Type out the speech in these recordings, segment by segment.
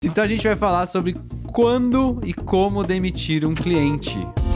Então a gente vai falar sobre quando e como demitir um cliente.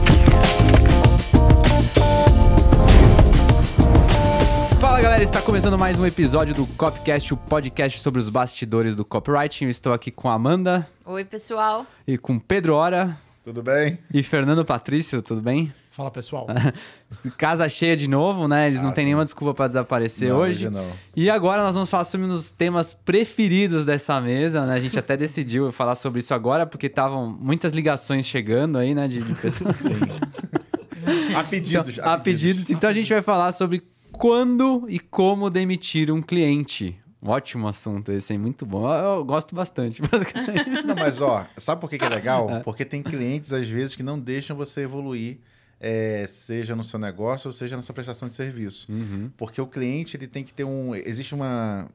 Fala galera, está começando mais um episódio do Copcast, o podcast sobre os bastidores do copywriting. Eu estou aqui com a Amanda. Oi, pessoal. E com Pedro Ora. Tudo bem? E Fernando Patrício, tudo bem? Fala, pessoal. Casa cheia de novo, né? Eles não têm nenhuma desculpa para desaparecer hoje. Não. E agora nós vamos falar sobre um dos temas preferidos dessa mesa, né? A gente até decidiu falar sobre isso agora, porque estavam muitas ligações chegando aí, né? De pessoas. Sim. Há pedidos. Então, há pedidos. Então a gente vai falar sobre quando e como demitir um cliente. Um ótimo assunto esse, hein? Muito bom. Eu gosto bastante. Não, mas sabe por que é legal? Porque tem clientes, às vezes, que não deixam você evoluir, seja no seu negócio ou seja na sua prestação de serviço. Uhum. Porque o cliente, ele tem que ter Existe uma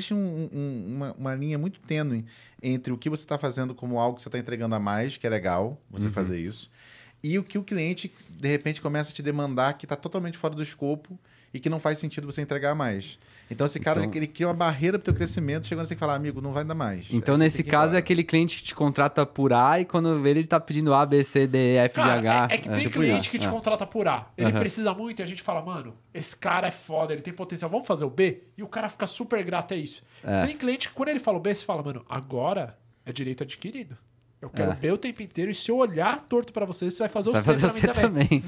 linha muito tênue entre o que você está fazendo como algo que você está entregando a mais, que é legal você fazer isso, e o que o cliente, de repente, começa a te demandar que está totalmente fora do escopo e que não faz sentido você entregar mais. Então, esse cara, ele cria uma barreira para o teu crescimento, chegando assim e falar, amigo, não vai dar mais. Então, nesse caso, é aquele cliente que te contrata por A e quando vê ele está pedindo A, B, C, D, E, F, G, H. É que tem cliente que te contrata por A. Ele precisa muito e a gente fala, mano, esse cara é foda, ele tem potencial, vamos fazer o B? E o cara fica super grato a isso. Tem cliente que, quando ele fala o B, você fala, mano, agora é direito adquirido. Eu quero o B o tempo inteiro e se eu olhar torto pra você, você vai fazer o C pra mim também.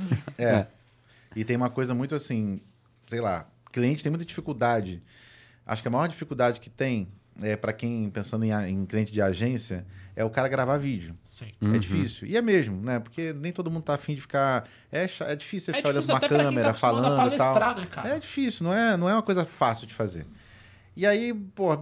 E tem uma coisa muito assim, sei lá, cliente tem muita dificuldade. Acho que a maior dificuldade que tem, para quem pensando em cliente de agência, é o cara gravar vídeo. Sim. É difícil. E é mesmo, né? Porque nem todo mundo tá afim de ficar... É difícil você ficar olhando uma câmera, falando e tal. Né, cara? É difícil, não é uma coisa fácil de fazer. E aí,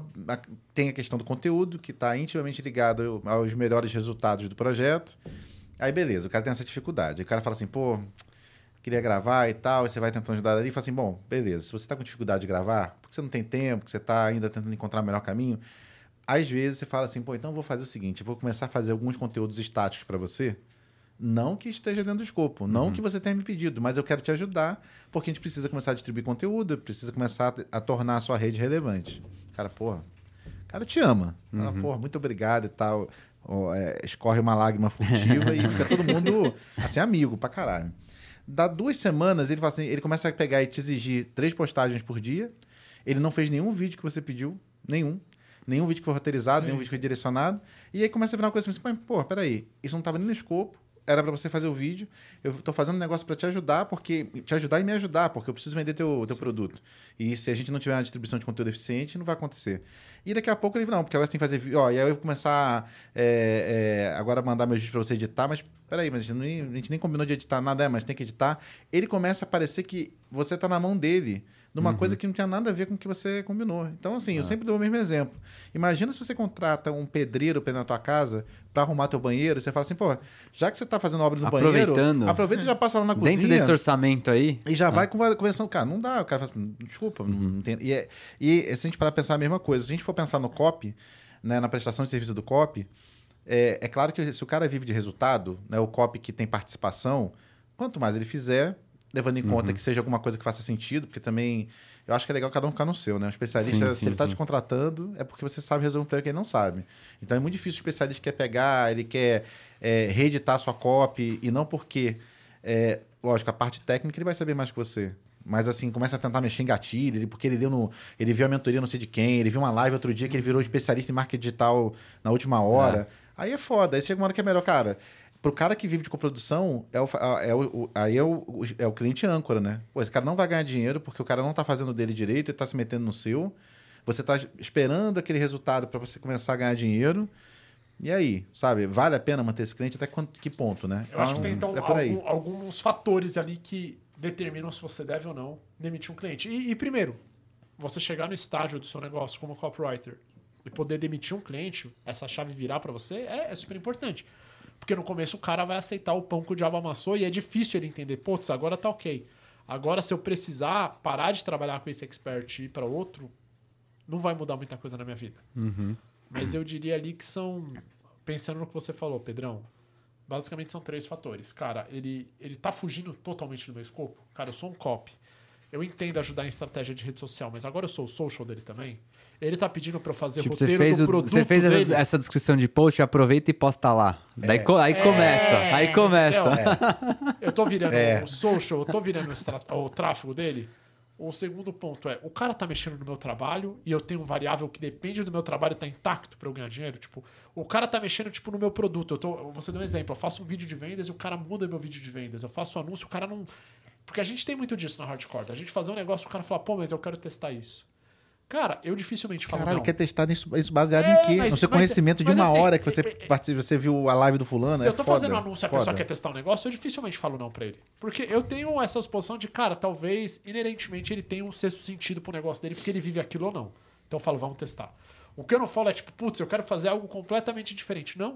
tem a questão do conteúdo, que está intimamente ligado aos melhores resultados do projeto. Aí, beleza, o cara tem essa dificuldade. Aí o cara fala assim, queria gravar e tal, e você vai tentando ajudar ali, e fala assim, bom, beleza, se você está com dificuldade de gravar, porque você não tem tempo, porque você está ainda tentando encontrar o melhor caminho, às vezes você fala assim, então eu vou fazer o seguinte, eu vou começar a fazer alguns conteúdos estáticos para você, não que esteja dentro do escopo, não que você tenha me pedido, mas eu quero te ajudar, porque a gente precisa começar a distribuir conteúdo, precisa começar a tornar a sua rede relevante. Cara, o cara te ama. Fala, muito obrigado e tal. Escorre uma lágrima furtiva e fica todo mundo, assim, amigo pra caralho. Dá 2 semanas, ele fala assim, ele começa a pegar e te exigir 3 postagens por dia. Ele não fez nenhum vídeo que você pediu, nenhum vídeo que foi roteirizado, nenhum vídeo que foi direcionado. E aí começa a virar uma coisa assim, peraí, isso não estava nem no escopo, era para você fazer o vídeo, eu tô fazendo um negócio para te ajudar e me ajudar, porque eu preciso vender teu produto. E se a gente não tiver uma distribuição de conteúdo eficiente, não vai acontecer. E daqui a pouco ele não, porque agora você tem que fazer vídeo, e aí eu vou começar agora a mandar meus vídeos para você editar, mas peraí, mas a gente nem combinou de editar nada, mas tem que editar. Ele começa a parecer que você tá na mão dele, numa coisa que não tinha nada a ver com o que você combinou. Então, assim, eu sempre dou o mesmo exemplo. Imagina se você contrata um pedreiro para ir na tua casa para arrumar teu banheiro, você fala assim, já que você tá fazendo obra no banheiro, aproveita e já passa lá na cozinha. Dentro desse orçamento aí. E já vai conversando. Cara, não dá. O cara fala assim, desculpa, não tem... E se a gente parar pra pensar a mesma coisa, se a gente for pensar no copy, né, na prestação de serviço do copy, é claro que se o cara vive de resultado, né, o copy que tem participação, quanto mais ele fizer, levando em conta que seja alguma coisa que faça sentido, porque também eu acho que é legal cada um ficar no seu, né? Um especialista, se ele está te contratando, é porque você sabe resolver um problema que ele não sabe. Então é muito difícil o especialista quer pegar, ele quer reeditar a sua copy, e não porque, lógico, a parte técnica ele vai saber mais que você. Mas assim, começa a tentar mexer em gatilho, porque ele viu a mentoria não sei de quem, ele viu uma live outro dia que ele virou especialista em marketing digital na última hora. Aí é foda, aí chega uma hora que é melhor, cara. Pro cara que vive de coprodução, é o cliente âncora, né? Esse cara não vai ganhar dinheiro porque o cara não tá fazendo dele direito, ele tá se metendo no seu. Você tá esperando aquele resultado para você começar a ganhar dinheiro. E aí, sabe? Vale a pena manter esse cliente até que ponto, né? Eu acho que tem, então, alguns fatores ali que determinam se você deve ou não demitir um cliente. E primeiro, você chegar no estágio do seu negócio como copywriter e poder demitir um cliente, essa chave virar para você, é super importante. Porque no começo o cara vai aceitar o pão que o diabo amassou e é difícil ele entender, putz, agora tá ok. Agora, se eu precisar parar de trabalhar com esse expert e ir para outro, não vai mudar muita coisa na minha vida. Mas eu diria ali que são, pensando no que você falou, Pedrão, basicamente são 3 fatores. Cara, ele tá fugindo totalmente do meu escopo. Cara, eu sou um copy. eu entendo ajudar em estratégia de rede social, mas agora eu sou o social dele também. Ele tá pedindo pra eu fazer Tipo, roteiro do produto você fez dele. essa descrição de post, aproveita e posta lá. Daí começa. Aí começa. Eu tô virando o social, eu tô virando o tráfego dele. O segundo ponto é, o cara tá mexendo no meu trabalho e eu tenho um variável que depende do meu trabalho tá intacto pra eu ganhar dinheiro. Tipo, o cara tá mexendo tipo, no meu produto. Você deu um exemplo, eu faço um vídeo de vendas e o cara muda meu vídeo de vendas. Eu faço um anúncio, o cara não... Porque a gente tem muito disso na Hardcore. A gente fazer um negócio, o cara fala, pô, mas eu quero testar isso. Cara, eu dificilmente falo Caralho, não. quer testar isso baseado em quê? No seu conhecimento de uma assim, hora que você viu a live do fulano? Se eu tô foda, fazendo um anúncio e a foda. pessoa quer testar um negócio, eu dificilmente falo não pra ele. Porque eu tenho essa suposição de, cara, talvez, inerentemente, ele tenha um sexto sentido pro negócio dele, porque ele vive aquilo ou não. Então eu falo, vamos testar. O que eu não falo é tipo, putz, eu quero fazer algo completamente diferente. Não.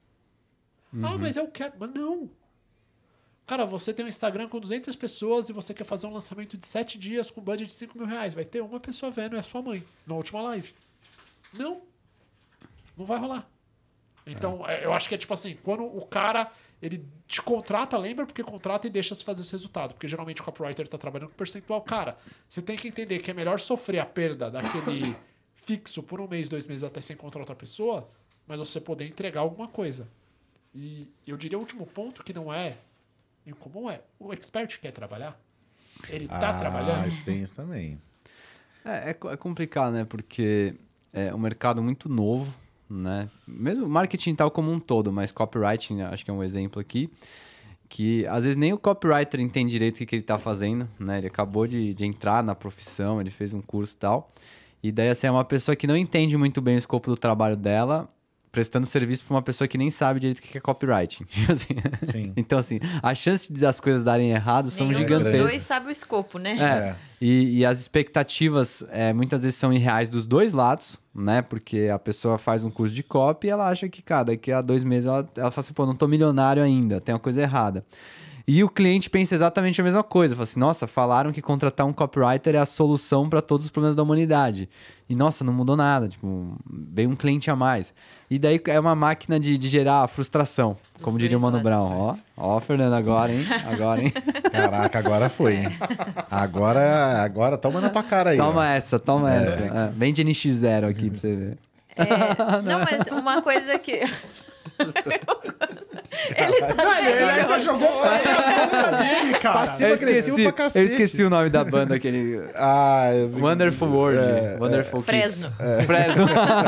Ah, mas eu quero. Mas não. Cara, você tem um Instagram com 200 pessoas e você quer fazer um lançamento de 7 dias com budget de 5 mil reais. Vai ter uma pessoa vendo, é a sua mãe, na última live. Não. Não vai rolar. Então, eu acho que é tipo assim, quando o cara, ele te contrata, lembra porque contrata e deixa se fazer esse resultado. Porque geralmente o copywriter tá trabalhando com percentual. Cara, você tem que entender que é melhor sofrer a perda daquele fixo por 1 mês, 2 meses até você encontrar outra pessoa, mas você poder entregar alguma coisa. E eu diria o último ponto que não é incomum é, o expert quer trabalhar? Ele tá trabalhando? Mas tem isso também. É complicado, né? Porque é um mercado muito novo, né? Mesmo marketing tal como um todo, mas copywriting, acho que é um exemplo aqui, que às vezes nem o copywriter entende direito o que ele tá fazendo, né? Ele acabou de entrar na profissão, ele fez um curso e tal, e daí assim, é uma pessoa que não entende muito bem o escopo do trabalho dela, prestando serviço para uma pessoa que nem sabe direito o que é copywriting. Sim. Então, assim, a chance de as coisas darem errado são Nenhum gigantescas. dos dois sabe o escopo, né? E as expectativas muitas vezes são irreais dos dois lados, né? Porque a pessoa faz um curso de copy e ela acha que, cara, daqui a 2 meses ela fala assim, pô, não tô milionário ainda, tem uma coisa errada. E o cliente pensa exatamente a mesma coisa. Fala assim, nossa, falaram que contratar um copywriter é a solução para todos os problemas da humanidade. E, nossa, não mudou nada. Tipo, veio um cliente a mais. E daí é uma máquina de gerar frustração, como diria o Mano Brown. Ó, Fernando, agora, hein? Agora, hein? Caraca, agora foi, hein? Agora toma na tua cara aí. Toma ó. essa. Bem de NX0 aqui pra você ver. Não, mas uma coisa que... Ele ainda jogou pra dele, cara. Passivo agressivo pra cacete. Eu esqueci o nome da banda, aquele... Wonderful World. Wonderful Kids. Fresno. Fresno.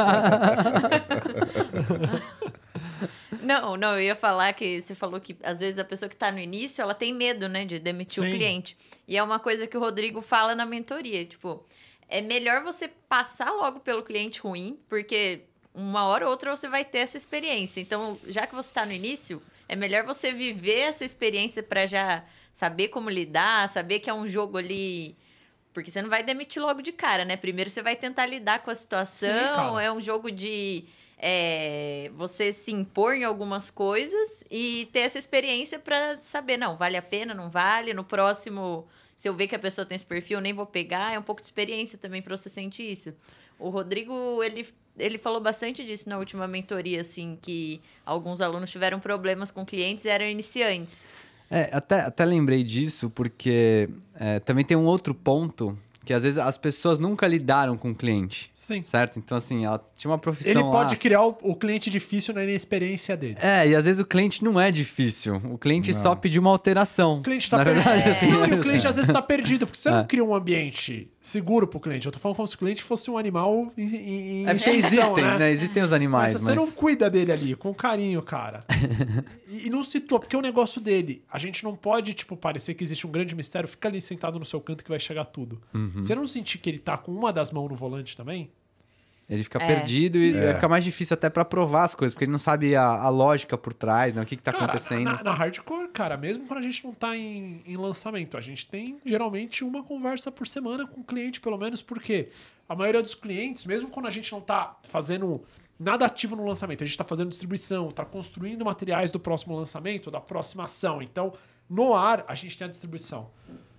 Não, eu ia falar que você falou que às vezes a pessoa que tá no início, ela tem medo, né, de demitir Sim. o cliente. E é uma coisa que o Rodrigo fala na mentoria, tipo, é melhor você passar logo pelo cliente ruim, porque uma hora ou outra você vai ter essa experiência. Então, já que você tá no início, é melhor você viver essa experiência para já saber como lidar, saber que é um jogo ali... Porque você não vai demitir logo de cara, né? Primeiro você vai tentar lidar com a situação, Sim, é um jogo de... você se impor em algumas coisas e ter essa experiência para saber, não, vale a pena, não vale, no próximo, se eu ver que a pessoa tem esse perfil, eu nem vou pegar, é um pouco de experiência também para você sentir isso. O Rodrigo, ele falou bastante disso na última mentoria, assim, que alguns alunos tiveram problemas com clientes e eram iniciantes. Até lembrei disso, porque também tem um outro ponto que às vezes as pessoas nunca lidaram com o cliente. Sim. Certo? Então, assim, ela tinha uma profissão Ele lá... pode criar o cliente difícil na inexperiência dele. E às vezes o cliente não é difícil. O cliente só pediu uma alteração. O cliente tá Na perdido. verdade, assim, Não, e o assim. cliente às vezes tá perdido, porque você não cria um ambiente seguro pro cliente. Eu tô falando como se o cliente fosse um animal em Porque extinção, existem, né? Existem os animais, Mas mas... você não cuida dele ali, com carinho, cara. e não situa, porque é o negócio dele. A gente não pode, tipo, parecer que existe um grande mistério, fica ali sentado no seu canto que vai chegar tudo. Você não sentir que ele tá com uma das mãos no volante também? Ele fica perdido e vai ficar mais difícil até pra provar as coisas, porque ele não sabe a lógica por trás, né? O que tá acontecendo. Na hardcore, cara, mesmo quando a gente não tá em lançamento, a gente tem geralmente uma conversa por semana com o cliente, pelo menos, porque a maioria dos clientes, mesmo quando a gente não tá fazendo nada ativo no lançamento, a gente tá fazendo distribuição, tá construindo materiais do próximo lançamento, da próxima ação. Então, no ar, a gente tem a distribuição.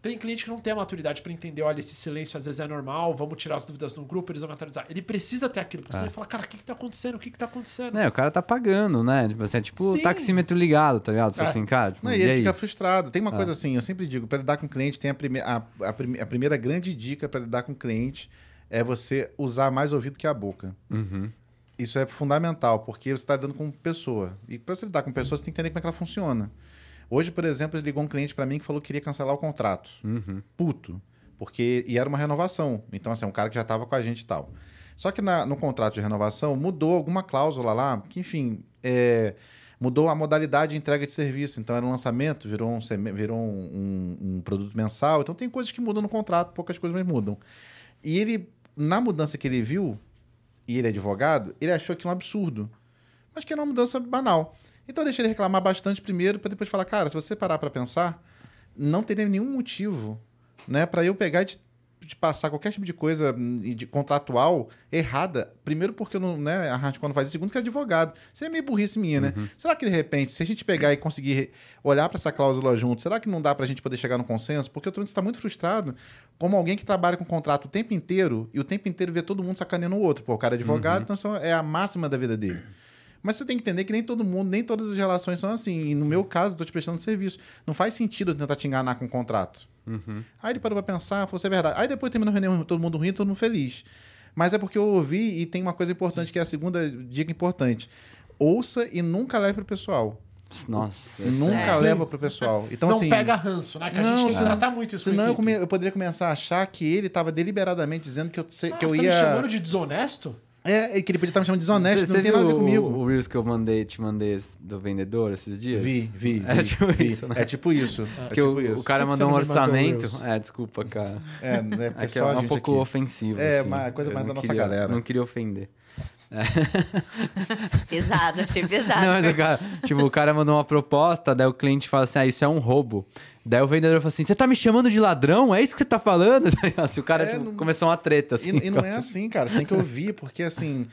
Tem cliente que não tem a maturidade pra entender, olha, esse silêncio às vezes é normal, vamos tirar as dúvidas no grupo, eles vão atualizar. Ele precisa ter aquilo, porque senão ele fala, cara, o que tá acontecendo? O que tá acontecendo? O cara tá pagando, né? Tipo assim, é tipo o Sim. taxímetro ligado, tá ligado? Assim, cara, tipo, Não, e e ele aí? fica frustrado. Tem uma coisa assim, eu sempre digo, para lidar com cliente, tem a primeira grande dica para lidar com cliente é você usar mais ouvido que a boca. Uhum. Isso é fundamental, porque você está lidando com pessoa. E para você lidar com pessoa, você tem que entender como é que ela funciona. Hoje, por exemplo, ele ligou um cliente para mim que falou que queria cancelar o contrato. Uhum. Puto. E era uma renovação. Então, assim, um cara que já estava com a gente e tal. Só que no contrato de renovação mudou alguma cláusula lá, que, enfim, mudou a modalidade de entrega de serviço. Então, era um lançamento, virou um produto mensal. Então, tem coisas que mudam no contrato, poucas coisas mais mudam. E ele, na mudança que ele viu, e ele é advogado, ele achou que é um absurdo. Mas que era uma mudança banal. Então, eu deixei ele reclamar bastante primeiro, para depois falar, cara, se você parar para pensar, não teria nenhum motivo, né, para eu pegar e de passar qualquer tipo de coisa de contratual errada. Primeiro porque eu não, né, a Hardcore não faz isso. Segundo que é advogado. Seria meio burrice minha, né? Será que de repente, se a gente pegar e conseguir olhar para essa cláusula junto, será que não dá para a gente poder chegar no consenso? Porque eu tô está muito frustrado como alguém que trabalha com contrato o tempo inteiro e o tempo inteiro vê todo mundo sacaneando o outro. Pô, o cara é advogado, então é a máxima da vida dele. Mas você tem que entender que nem todo mundo, nem todas as relações são assim. E no meu caso, eu tô te prestando serviço. Não faz sentido eu tentar te enganar com um contrato. Aí ele parou pra pensar, falou, isso é verdade. Aí depois terminou a reunião, todo mundo rindo, todo mundo feliz. Mas é porque eu ouvi e tem uma coisa importante, que é a segunda dica importante. Ouça e nunca leve pro pessoal. Nossa. Nunca leva pro pessoal. Então, não assim, pega ranço, né? Que a gente tem que tratar muito isso. senão com a equipe. eu poderia começar a achar que ele estava deliberadamente dizendo que eu Você ia... tá me chamando de desonesto? Que ele podia estar me chamando de desonesto, Você não tem nada a ver viu comigo. o Reels que eu te mandei do vendedor esses dias? Vi. É tipo isso, né? É tipo isso. Porque o cara Por que mandou um você não me mandou o orçamento. Reels? Desculpa, cara. Porque É que é só a um gente pouco aqui. ofensivo. É, assim. mas coisa Eu mais não da nossa queria- galera. Não queria ofender. Pesado, achei pesado. Não, mas o cara mandou uma proposta, daí o cliente fala assim, isso é um roubo. Daí o vendedor fala assim, você tá me chamando de ladrão? É isso que você tá falando? Assim, o cara começou uma treta, assim. E não é assim, cara. Você tem que ouvir, porque assim,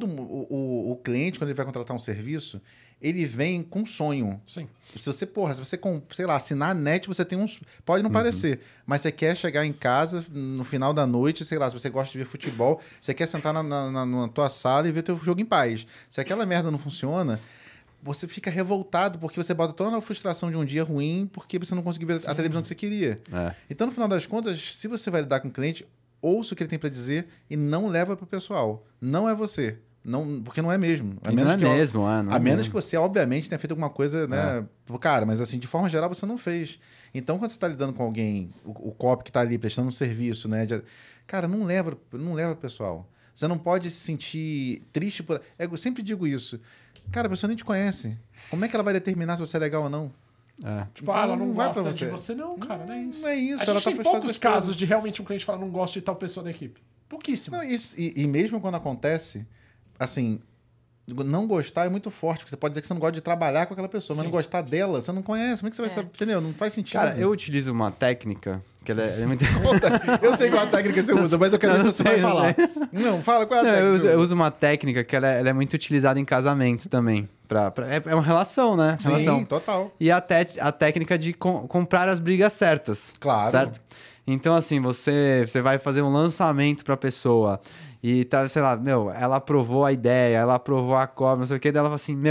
o cliente, quando ele vai contratar um serviço, ele vem com sonho. Sim. Se você, sei lá, assinar a net, você tem uns... Pode não parecer, mas você quer chegar em casa no final da noite, sei lá, se você gosta de ver futebol, você quer sentar na tua sala e ver teu jogo em paz. Se aquela merda não funciona, você fica revoltado porque você bota toda a frustração de um dia ruim porque você não conseguiu ver a televisão que você queria. Então, no final das contas, se você vai lidar com o cliente, ouça o que ele tem para dizer e não leva para o pessoal. Não é você. Não, porque não é mesmo. A menos Que você, obviamente, tenha feito alguma coisa, né? Cara, mas assim, de forma geral, você não fez. Então, quando você está lidando com alguém, o copy que está ali prestando um serviço, né? Cara, não leva pro pessoal. Você não pode se sentir triste por... Eu sempre digo isso. Cara, a pessoa nem te conhece. Como é que ela vai determinar se você é legal ou não? Tipo, Então, ela não vai gosta pra de você. Não, cara, não é isso. Não é isso. A Ela gente tá tem frustrada poucos com as casos coisas. de realmente um cliente falar, não gosto de tal pessoa da equipe. Pouquíssimo. Não, e mesmo quando acontece, assim, não gostar é muito forte, porque você pode dizer que você não gosta de trabalhar com aquela pessoa, mas não gostar dela, você não conhece. Como é que você vai saber? Entendeu? Não faz sentido. Cara, eu utilizo uma técnica que ela é muito... Eu sei qual a técnica você usa, mas eu quero ver se você vai falar. Não, fala qual é a técnica. Eu uso uma técnica que ela é muito utilizada em casamentos também. É uma relação, né? Sim, Relação. total. E a técnica de comprar as brigas certas. Claro. Certo? Então, assim, você vai fazer um lançamento pra pessoa e tá, sei lá, ela aprovou a ideia, ela aprovou a cópia, não sei o que, daí ela fala assim,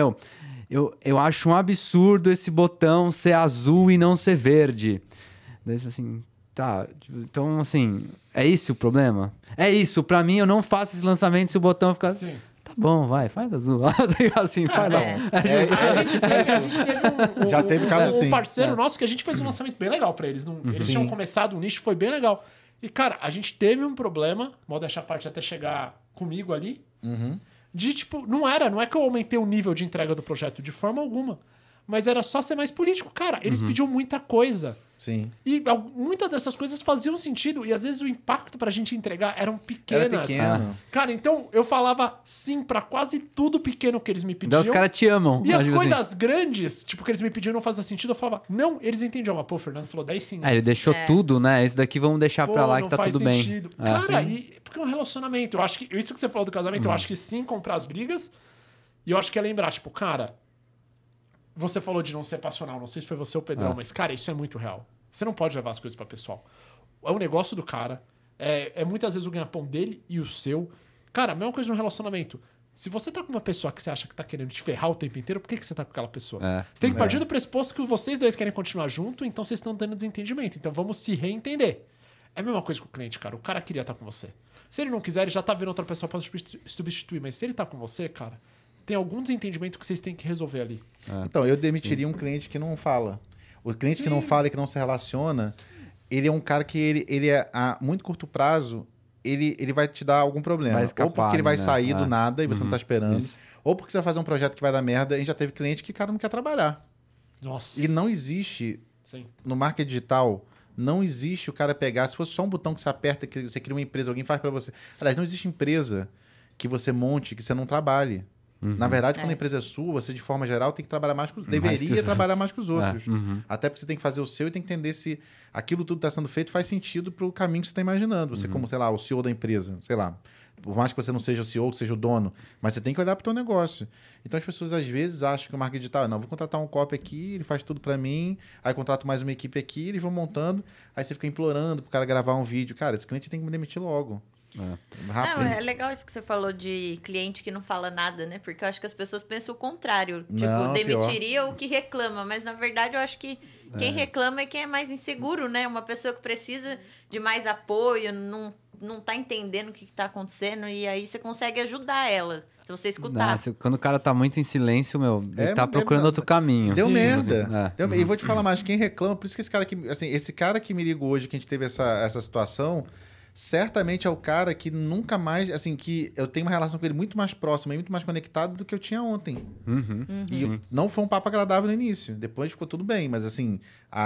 eu acho um absurdo esse botão ser azul e não ser verde. Daí você fala assim, tá, então, assim, é esse o problema? É isso, pra mim eu não faço esse lançamento se o botão ficar... Sim. Tá bom, faz azul. Assim, faz lá. A gente teve Já teve caso assim. Um parceiro nosso que a gente fez um lançamento bem legal pra eles. Eles tinham começado o nicho, foi bem legal. E, cara, a gente teve um problema, modéstia à parte até chegar comigo ali, de tipo, não é que eu aumentei o nível de entrega do projeto de forma alguma, mas era só ser mais político. Cara, eles pediam muita coisa. Sim. E muitas dessas coisas faziam sentido. E às vezes o impacto pra gente entregar eram pequenas. Era pequeno. Cara, então eu falava sim pra quase tudo pequeno que eles me pediam. Daí os caras te amam. E as tipo coisas assim. grandes, tipo, que eles me pediam não fazia sentido, eu falava, não, eles entendiam. Mas, pô, o Fernando falou 10 sim. Ele deixou tudo, né? Isso daqui vamos deixar pra lá que tá tudo bem. Cara, porque é um relacionamento. Eu acho que isso que você falou do casamento, eu acho que sim, comprar as brigas. E eu acho que é lembrar, tipo, cara, você falou de não ser passional, não sei se foi você ou o Pedrão, mas, cara, isso é muito real. Você não pode levar as coisas para pessoal. É o negócio do cara, é muitas vezes o ganha-pão dele e o seu. Cara, a mesma coisa no relacionamento. Se você tá com uma pessoa que você acha que tá querendo te ferrar o tempo inteiro, por que você tá com aquela pessoa? Você tem que partir do pressuposto que vocês dois querem continuar junto, então vocês estão tendo desentendimento. Então vamos se reentender. É a mesma coisa com o cliente, cara. O cara queria estar com você. Se ele não quiser, ele já tá vendo outra pessoa pra substituir. Mas se ele tá com você, cara, tem algum desentendimento que vocês têm que resolver ali. Então, eu demitiria um cliente que não fala. O cliente que não fala e que não se relaciona, ele é um cara que ele é a muito curto prazo, ele vai te dar algum problema. Vai escapar, ou porque ele vai né? sair do nada e você não tá esperando. Isso. Ou porque você vai fazer um projeto que vai dar merda. A gente já teve cliente que o cara não quer trabalhar. Nossa. E não existe, Sim. no marketing digital, não existe o cara pegar... Se fosse só um botão que você aperta, que você cria uma empresa, alguém faz para você. Aliás, não existe empresa que você monte, que você não trabalhe. Na verdade, quando a empresa é sua, você, de forma geral, tem que trabalhar mais que os... Deveria trabalhar mais que os outros. Até porque você tem que fazer o seu e tem que entender se aquilo tudo que está sendo feito faz sentido para o caminho que você está imaginando. Você, como, sei lá, o CEO da empresa, sei lá. Por mais que você não seja o CEO, que seja o dono, mas você tem que olhar para o teu negócio. Então, as pessoas, às vezes, acham que o marketing digital... Não, vou contratar um copy aqui, ele faz tudo para mim, aí contrato mais uma equipe aqui, eles vão montando, aí você fica implorando para o cara gravar um vídeo. Cara, esse cliente tem que me demitir logo. Rápido. Não, é legal isso que você falou de cliente que não fala nada, né? Porque eu acho que as pessoas pensam o contrário. Tipo, Não, demitiria o que reclama. Mas, na verdade, eu acho que quem reclama é quem é mais inseguro, né? Uma pessoa que precisa de mais apoio, não tá entendendo o que tá acontecendo. E aí você consegue ajudar ela, se você escutar. Quando o cara tá muito em silêncio, ele tá procurando outro caminho. Deu Sim, merda. inclusive. E vou te falar mais, quem reclama, por isso que esse cara que me ligou hoje, que a gente teve essa situação, certamente é o cara que nunca mais, assim, que eu tenho uma relação com ele muito mais próxima e muito mais conectada do que eu tinha ontem. E não foi um papo agradável no início. Depois ficou tudo bem, mas assim,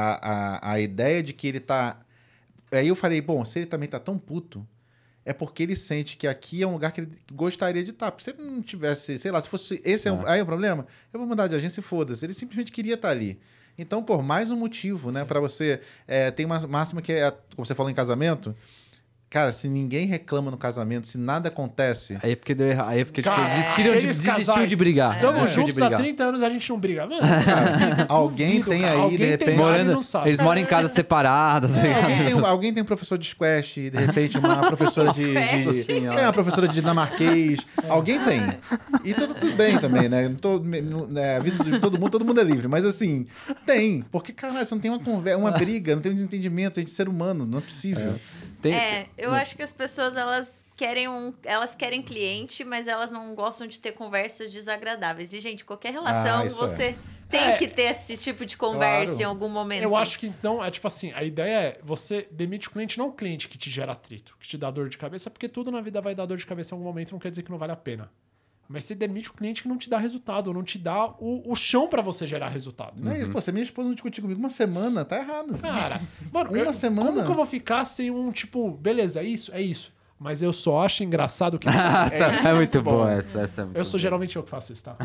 a ideia de que ele tá... Aí eu falei, bom, se ele também tá tão puto, é porque ele sente que aqui é um lugar que ele gostaria de estar. Porque se ele não tivesse, sei lá, se fosse... Aí é o problema, eu vou mudar de agência e foda-se. Ele simplesmente queria estar ali. Então, por mais um motivo, né, para você... tem uma máxima que é, como você falou em casamento... Cara, se ninguém reclama no casamento, se nada acontece... Aí é porque deu errado. Aí é porque Cara, desistiu de brigar. Estamos Desistiu de juntos há brigar. 30 anos, a gente não briga. Mano, Alguém duvido, tem cara. aí, Alguém de tem repente... cara e Morando, não sabe. eles moram em casas separadas. tá ligado? Alguém tem um professor de squash, de repente uma professora Squash. uma professora de dinamarquês. Alguém tem. E tudo bem também, né? A vida de todo mundo é livre. Mas assim, tem. Porque, caralho, você não tem uma conversa, uma briga, não tem um desentendimento, a gente é ser humano, não é possível. Eu acho que as pessoas, elas querem cliente, mas elas não gostam de ter conversas desagradáveis. E, gente, qualquer relação, isso você tem que ter esse tipo de conversa em algum momento. Eu acho que então, tipo assim, a ideia é você demite o cliente, não o cliente que te gera atrito, que te dá dor de cabeça, porque tudo na vida vai dar dor de cabeça em algum momento, não quer dizer que não vale a pena. Mas você demite o cliente que não te dá resultado, ou não te dá o chão pra você gerar resultado. Não é isso, pô, se minha esposa não discutir comigo uma semana, tá errado. Cara, mano, Uma semana? como que eu vou ficar sem um, tipo, beleza, é isso. Mas eu só acho engraçado que... Essa é muito boa essa é muito Eu sou boa. geralmente eu que faço isso, tá?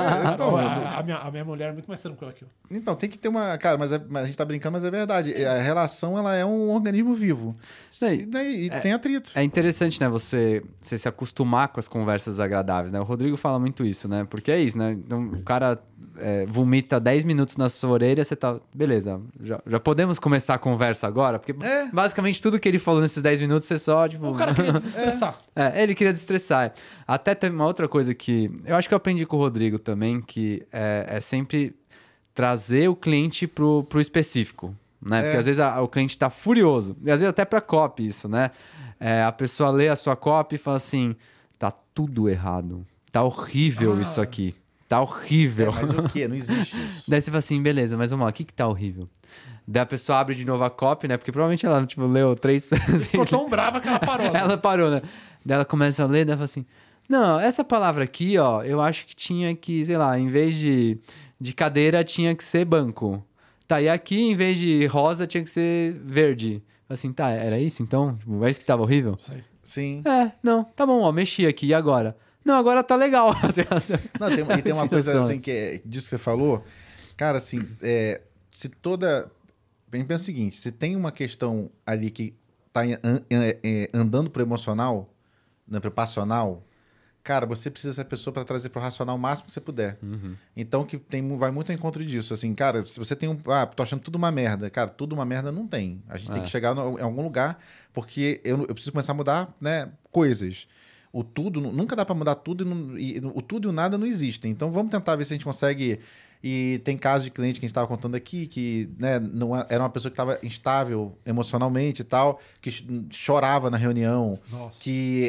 A minha mulher é muito mais tranquila que eu. Então, tem que ter uma... Cara, mas a gente tá brincando, mas é verdade. Sim. A relação, ela é um organismo vivo. E tem atrito. É interessante, né, você se acostumar com as conversas agradáveis, né? O Rodrigo fala muito isso, né? Porque é isso, né? Então, o cara vomita 10 minutos na sua orelha, você tá... Beleza, já podemos começar a conversa agora? Porque basicamente tudo que ele falou nesses 10 minutos, você só, tipo... O cara queria desestressar. Ele queria desestressar. Até tem uma outra coisa que... Eu acho que eu aprendi com o Rodrigo também, que é sempre trazer o cliente pro específico, né? Porque às vezes o cliente tá furioso. E às vezes até pra copy isso, né? A pessoa lê a sua copy e fala assim, tá tudo errado. Tá horrível isso aqui. Tá horrível. Mas o quê? Não existe isso. Daí você fala assim, beleza, mas vamos lá, o que tá horrível? Daí a pessoa abre de novo a copy, né? Porque provavelmente ela, tipo, leu 3... Ficou tão brava que ela parou. Ela parou, né? Daí ela começa a ler, daí ela fala assim, não, essa palavra aqui, ó, eu acho que tinha que, sei lá, em vez de cadeira, tinha que ser banco. Tá, e aqui, em vez de rosa, tinha que ser verde. Assim, tá, era isso então? É isso que tava horrível? Sim. Não, tá bom, ó, mexi aqui, e agora? Não, agora tá legal. Não, tem uma coisa assim, disso que você falou. Cara, assim, se toda... Pensa o seguinte, se tem uma questão ali que tá andando pro emocional, né, pro passional, cara, você precisa dessa pessoa para trazer para o racional o máximo que você puder. Então, vai muito ao encontro disso. Assim, cara, se você tem tô achando tudo uma merda. Cara, tudo uma merda não tem. A gente tem que chegar em algum lugar, porque eu preciso começar a mudar, né, coisas. O tudo, nunca dá para mudar tudo o tudo e o nada não existem. Então, vamos tentar ver se a gente consegue... E tem casos de cliente que a gente estava contando aqui, que, né, era uma pessoa que estava instável emocionalmente e tal, que chorava na reunião, Nossa. que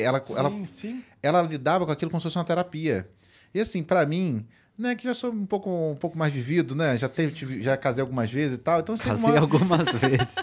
ela lidava com aquilo como se fosse uma terapia. E assim, para mim, né, que já sou um pouco mais vivido, né? Já casei algumas vezes e tal. Então, assim, Casei algumas vezes.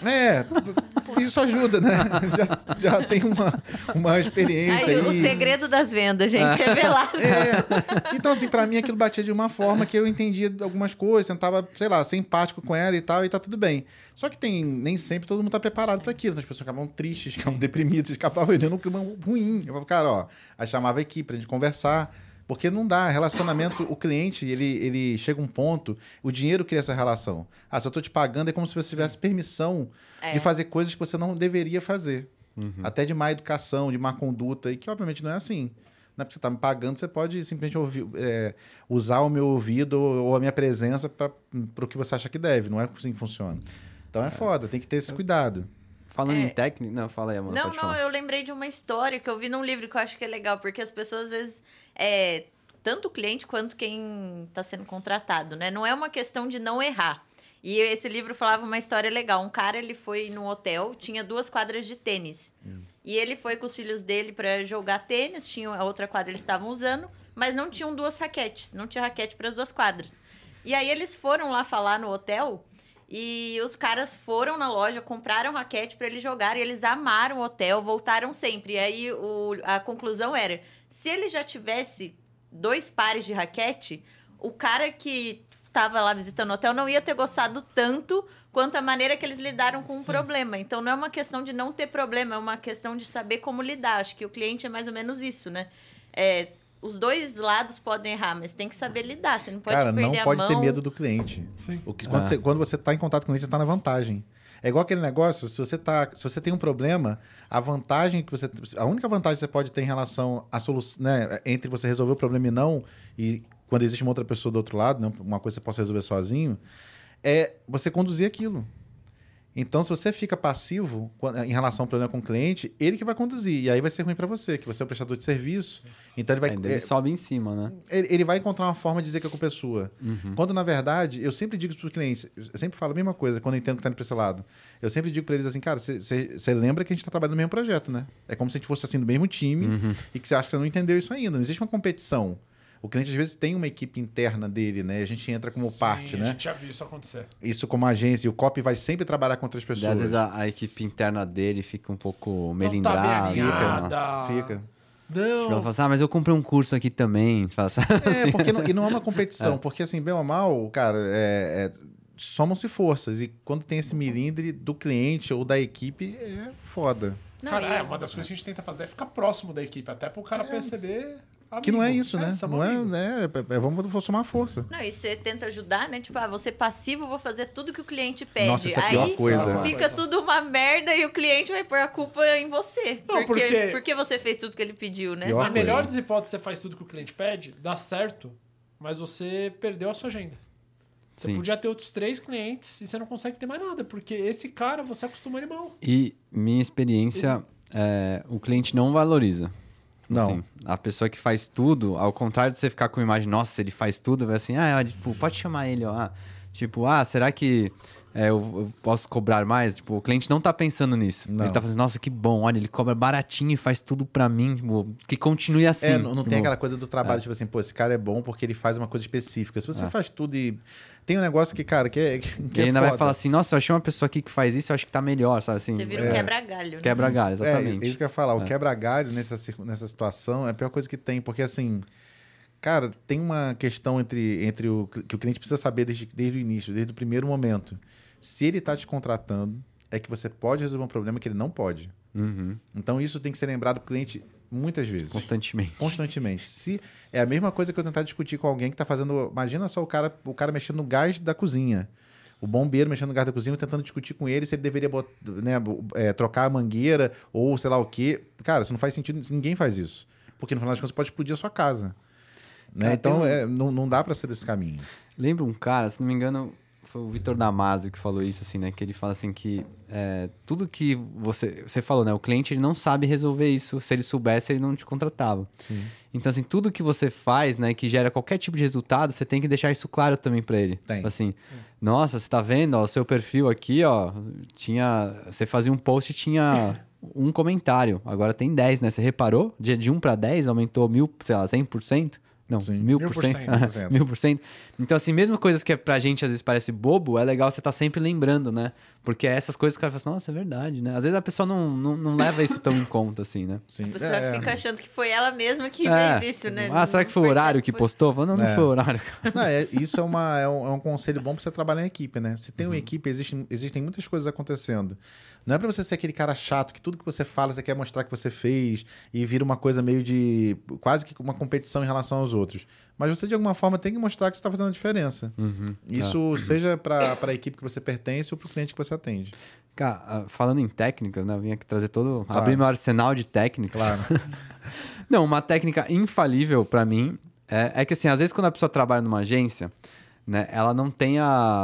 Isso ajuda, né? Já tem uma experiência aí. O segredo das vendas, gente, revelado. Então, assim, pra mim aquilo batia de uma forma que eu entendia algumas coisas, tentava, sei lá, ser empático com ela e tal, e tá tudo bem. Só que nem sempre todo mundo tá preparado para aquilo. Então, as pessoas acabavam tristes, ficavam deprimidas, acabavam olhando um clima ruim. Eu falava, cara, ó, aí chamava a equipe pra gente conversar. Porque não dá, relacionamento, o cliente, ele chega a um ponto, o dinheiro cria essa relação. Se eu tô te pagando, é como se você tivesse permissão de fazer coisas que você não deveria fazer. Até de má educação, de má conduta, e que obviamente não é assim. Não é porque você tá me pagando, você pode simplesmente usar o meu ouvido ou a minha presença para o que você acha que deve. Não é assim que funciona. Então é foda, tem que ter esse cuidado. Falando em técnica... Não, fala aí, Amanda, pode falar. Eu lembrei de uma história que eu vi num livro que eu acho que é legal, porque as pessoas, às vezes, tanto o cliente quanto quem está sendo contratado, né? Não é uma questão de não errar. E esse livro falava uma história legal. Um cara, ele foi num hotel, tinha 2 quadras de tênis. E ele foi com os filhos dele para jogar tênis, tinha a outra quadra eles estavam usando, mas não tinham 2 raquetes, não tinha raquete para as 2 quadras. E aí eles foram lá falar no hotel... E os caras foram na loja, compraram raquete para eles jogarem. Eles amaram o hotel, voltaram sempre. E aí a conclusão era, se ele já tivesse 2 pares de raquete, o cara que estava lá visitando o hotel não ia ter gostado tanto quanto a maneira que eles lidaram com o problema. Então, não é uma questão de não ter problema, é uma questão de saber como lidar. Acho que o cliente é mais ou menos isso, né? Os 2 lados podem errar, mas tem que saber lidar. Você não pode perder a mão. Cara, não pode ter medo do cliente. Sim. Quando você está em contato com o cliente, você está na vantagem. É igual aquele negócio, se você tem um problema, a única vantagem que você pode ter em relação à solução, né, entre você resolver o problema e quando existe uma outra pessoa do outro lado, né, uma coisa que você possa resolver sozinho, é você conduzir aquilo. Então, se você fica passivo em relação ao problema com o cliente, ele que vai conduzir. E aí vai ser ruim para você, que você é o prestador de serviço. Então, ele sobe em cima, né? Ele vai encontrar uma forma de dizer que a culpa é sua. Quando, na verdade, eu sempre digo para os clientes, eu sempre falo a mesma coisa quando eu entendo que está indo para esse lado. Eu sempre digo para eles assim, cara, você lembra que a gente está trabalhando no mesmo projeto, né? É como se a gente fosse assim do mesmo time e que você acha que você não entendeu isso ainda. Não existe uma competição. O cliente, às vezes, tem uma equipe interna dele, né? A gente entra como parte, né? A gente já viu isso acontecer. Isso como agência. E o copy vai sempre trabalhar com outras pessoas. E às vezes a equipe interna dele fica um pouco melindrada. Não tá bem alinhada. Fica. Tipo, Não. ela fala assim, mas eu comprei um curso aqui também. Fala assim, porque não é uma competição. Porque, assim, bem ou mal, cara, somam-se forças. E quando tem esse melindre do cliente ou da equipe, é foda. Cara, uma das coisas que a gente tenta fazer é ficar próximo da equipe. Até pro cara perceber... Que não é isso, né? Não é, né? Vamos somar força. Não, e você tenta ajudar, né? Tipo, você passivo, vou fazer tudo que o cliente pede. Nossa, isso é a pior coisa. Fica tudo uma merda e o cliente vai pôr a culpa em você. Não, porque você fez tudo que ele pediu, né? Pior A melhor das hipóteses, você faz tudo que o cliente pede, dá certo, mas você perdeu a sua agenda. Você Sim. podia ter outros 3 clientes e você não consegue ter mais nada, porque esse cara você acostuma ele mal. E minha experiência, o cliente não valoriza. Não. Assim, a pessoa que faz tudo, ao contrário de você ficar com a imagem, nossa, ele faz tudo, vai assim, tipo, pode chamar ele, ó. Tipo, será que eu posso cobrar mais? Tipo, o cliente não tá pensando nisso. Não. Ele tá falando, nossa, que bom, olha, ele cobra baratinho e faz tudo pra mim, tipo, que continue assim. Não tem aquela coisa do trabalho, tipo assim, pô, esse cara é bom porque ele faz uma coisa específica. Se você faz tudo e... Tem um negócio que, cara, que E é ainda foda. vai falar assim, nossa, eu achei uma pessoa aqui que faz isso, eu acho que tá melhor, sabe assim? Você vira um quebra-galho, né? Quebra-galho, exatamente. É isso que eu ia falar. O quebra-galho nessa situação é a pior coisa que tem, porque assim, cara, tem uma questão entre o que o cliente precisa saber desde o início, desde o primeiro momento. Se ele está te contratando, é que você pode resolver um problema que ele não pode. Então isso tem que ser lembrado pro cliente muitas vezes. Constantemente. Se é a mesma coisa que eu tentar discutir com alguém que está fazendo... Imagina só o cara mexendo no gás da cozinha. O bombeiro mexendo no gás da cozinha, tentando discutir com ele se ele deveria trocar a mangueira ou sei lá o quê. Cara, isso não faz sentido. Ninguém faz isso. porque no final das contas pode explodir a sua casa. Né? Cara, Então, tem não dá para ser desse caminho. Lembra um cara, se não me engano, foi o Vitor Damasio que falou isso, assim, né? Que ele fala assim que tudo que você falou, né? O cliente ele não sabe resolver isso. Se ele soubesse, ele não te contratava. Sim. Então, assim, tudo que você faz, né? Que gera qualquer tipo de resultado, você tem que deixar isso claro também pra ele. Tem. Assim, nossa, você tá vendo, ó, o seu perfil aqui, ó, você fazia um post e tinha um comentário. Agora tem 10, né? Você reparou? De 1 para 10 aumentou 100%? Não, Sim. 1000%. 1000%. 1000%. Então, assim, mesmo coisas que pra gente às vezes parece bobo, é legal você estar sempre lembrando, né? Porque é essas coisas que o cara fala assim, nossa, é verdade, né? Às vezes a pessoa não leva isso tão em conta, assim, né? Sim. Você fica achando que foi ela mesma que É. fez isso, né? Ah, será que foi o horário que postou? Fala, não foi o horário. Não, isso é um conselho bom para você trabalhar em equipe, né? Se tem uma equipe, existem muitas coisas acontecendo. Não é para você ser aquele cara chato que tudo que você fala você quer mostrar que você fez e vira uma coisa meio de quase que uma competição em relação aos outros. Mas você, de alguma forma, tem que mostrar que você está fazendo a diferença. Isso seja para a equipe que você pertence ou para o cliente que você atende. Cara, falando em técnicas, né? Eu vim aqui trazer Claro. abrir meu arsenal de técnicas. Claro. Não, uma técnica infalível pra mim é que, assim, às vezes quando a pessoa trabalha numa agência, né, ela não tem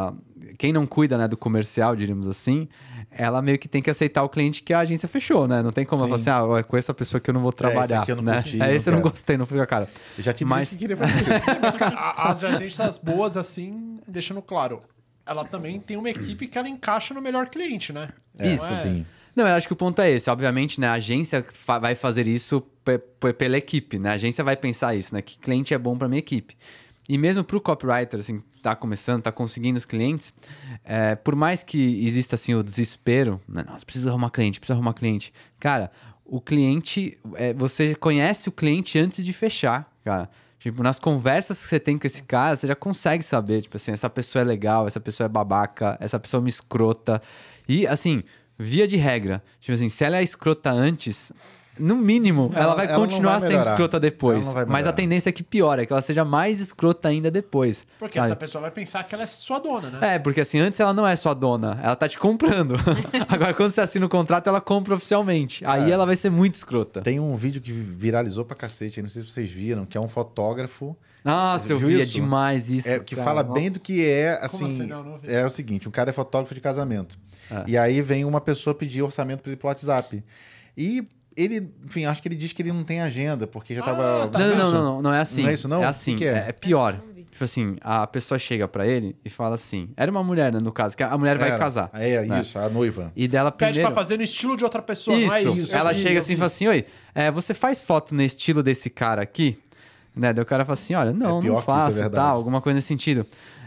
quem não cuida, né, do comercial, diríamos assim, ela meio que tem que aceitar o cliente que a agência fechou, né? Não tem como ela falar assim, é com essa pessoa que eu não vou trabalhar, esse aqui eu não né? curti, Esse eu não quero. gostei, não fica cara. Eu já tive Mas- gente que queria fazer isso. Mas, cara, as agências boas, assim, deixando claro, ela também tem uma equipe que ela encaixa no melhor cliente, né? Isso, Não é- sim. Não, eu acho que o ponto é esse. Obviamente, né, a agência vai fazer isso pela equipe, né? A agência vai pensar isso, né? Que cliente é bom para minha equipe. E mesmo para o copywriter, assim, tá começando, tá conseguindo os clientes, por mais que exista, assim, o desespero, né? Nossa, preciso arrumar cliente. Cara, o cliente, você conhece o cliente antes de fechar, cara. Tipo, nas conversas que você tem com esse cara, você já consegue saber, tipo assim, essa pessoa é legal, essa pessoa é babaca, essa pessoa me escrota. E, assim, via de regra, tipo assim, se ela é escrota antes, no mínimo, ela vai ela não continuar vai sendo melhorar. escrota depois. Ela não vai Mas a melhorar. tendência é que piora, que ela seja mais escrota ainda depois. Porque sabe? essa pessoa vai pensar que ela é sua dona, né? É, porque assim, antes ela não é sua dona, ela tá te comprando. Agora, quando você assina o contrato, ela compra oficialmente. Aí ela vai ser muito escrota. Tem um vídeo que viralizou pra cacete, não sei se vocês viram, que é um fotógrafo Nossa, eu Viu vi, é isso? demais isso. que cara. fala Nossa. bem do que é, assim... assim? Não vi. É o seguinte, um cara é fotógrafo de casamento. É. E aí vem uma pessoa pedir orçamento pra ele pelo WhatsApp. E ele, enfim, acho que ele diz que ele não tem agenda, porque já tava... tá Não é assim. Não é isso, não? É O assim, que que é? é pior. Tipo assim, a pessoa chega pra ele e fala assim... Era uma mulher, né, no caso, que a mulher vai casar. É, isso, a noiva. E dela Pede primeiro... pra fazer no estilo de outra pessoa, não é isso? Ela Eu vi, chega eu assim e vi. fala assim, oi, você faz foto no estilo desse cara aqui? Né? Daí o cara fala assim, olha, não, pior não que isso, faço, é verdade. tal, alguma coisa nesse sentido.